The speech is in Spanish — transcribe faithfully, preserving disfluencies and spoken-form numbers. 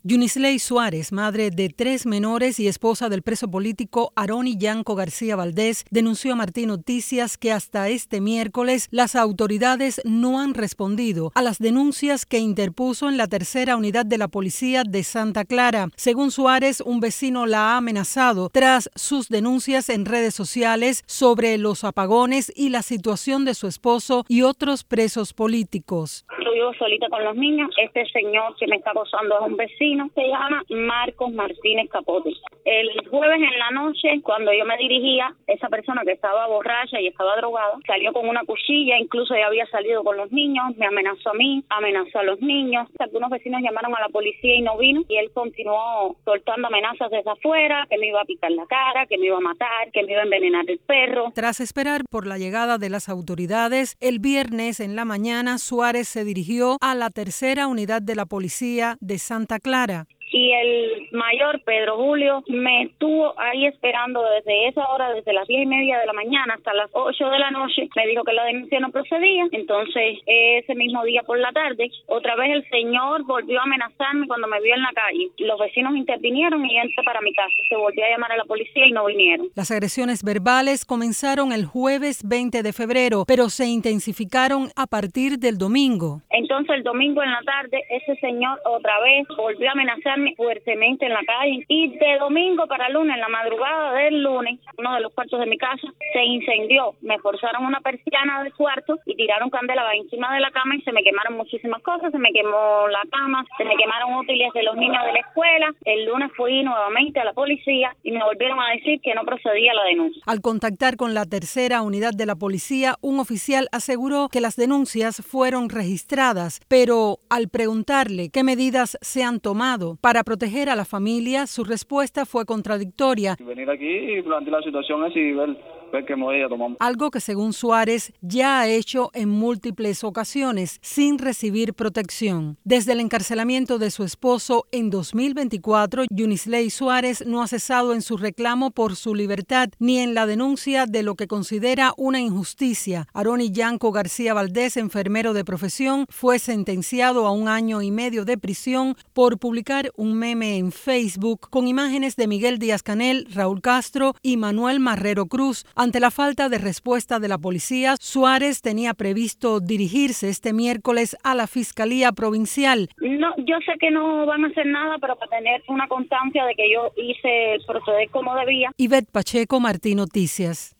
Yunisley Suárez, madre de tres menores y esposa del preso político Arony Yanco García Valdés, denunció a Martín Noticias que hasta este miércoles las autoridades no han respondido a las denuncias que interpuso en la tercera unidad de la policía de Santa Clara. Según Suárez, un vecino la ha amenazado tras sus denuncias en redes sociales sobre los apagones y la situación de su esposo y otros presos políticos. Yo vivo solita con los niños. Este señor que me está acosando es un vecino. Se llama Marcos Martínez Capote. El jueves en la noche, cuando yo me dirigía, esa persona que estaba borracha y estaba drogada, salió con una cuchilla, incluso ya había salido con los niños, me amenazó a mí, amenazó a los niños. Algunos vecinos llamaron a la policía y no vino, y él continuó soltando amenazas desde afuera, que me iba a picar la cara, que me iba a matar, que me iba a envenenar el perro. Tras esperar por la llegada de las autoridades, el viernes en la mañana Suárez se dirigió a la tercera unidad de la policía de Santa Clara. Y el mayor, Pedro Julio, me estuvo ahí esperando desde esa hora, desde las diez y media de la mañana hasta las ocho de la noche. Me dijo que la denuncia no procedía. Entonces, ese mismo día por la tarde, otra vez el señor volvió a amenazarme cuando me vio en la calle. Los vecinos intervinieron y entré para mi casa. Se volvió a llamar a la policía y no vinieron. Las agresiones verbales comenzaron el jueves veinte de febrero, pero se intensificaron a partir del domingo. Entonces, el domingo en la tarde, ese señor otra vez volvió a amenazarme fuertemente en la calle, y de domingo para lunes, en la madrugada del lunes, uno de los cuartos de mi casa se incendió. Me forzaron una persiana del cuarto y tiraron candela encima de la cama y se me quemaron muchísimas cosas. Se me quemó la cama, se me quemaron útiles de los niños de la escuela. El lunes fui nuevamente a la policía y me volvieron a decir que no procedía la denuncia. Al contactar con la tercera unidad de la policía, un oficial aseguró que las denuncias fueron registradas, pero al preguntarle qué medidas se han tomado para Para proteger a la familia, su respuesta fue contradictoria. Venir aquí y plantear la situación así y ver, ver qué medida tomamos. Algo que, según Suárez, ya ha hecho en múltiples ocasiones sin recibir protección. Desde el encarcelamiento de su esposo en dos mil veinticuatro, Yunisley Suárez no ha cesado en su reclamo por su libertad ni en la denuncia de lo que considera una injusticia. Arony Yanco García Valdés, enfermero de profesión, fue sentenciado a un año y medio de prisión por publicar un meme en Facebook con imágenes de Miguel Díaz-Canel, Raúl Castro y Manuel Marrero Cruz. Ante la falta de respuesta de la policía, Suárez tenía previsto dirigirse este miércoles a la Fiscalía Provincial. No, yo sé que no van a hacer nada, pero para tener una constancia de que yo hice el proceder como debía. Ivette Pacheco, Martín Noticias.